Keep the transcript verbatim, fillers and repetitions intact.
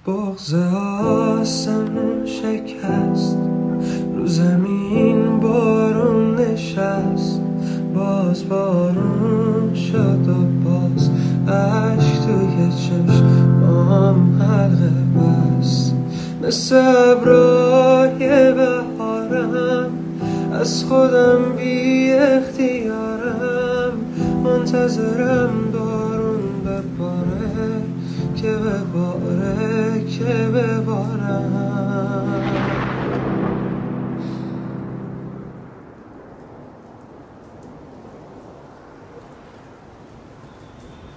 بغض آسمون شکست، رو زمین بارون نشست، باز بارون شد و باز عشق توی چشمام حلقه بست. مثل ابرای بهارم از خودم بی اختیارم، منتظرم بارون بباره که بباره که ببارم.